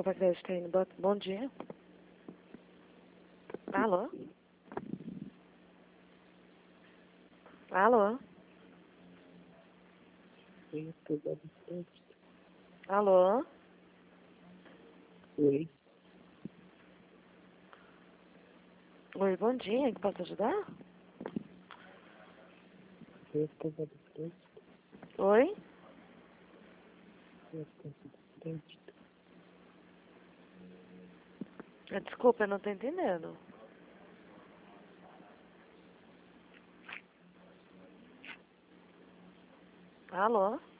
Copa Crédito aí, bom dia. Alô? Alô? Alô? Oi, Oi, bom dia, que posso ajudar? eu estou do crédito, Oi? eu estou do crédito. Desculpa, eu não tô entendendo. Alô?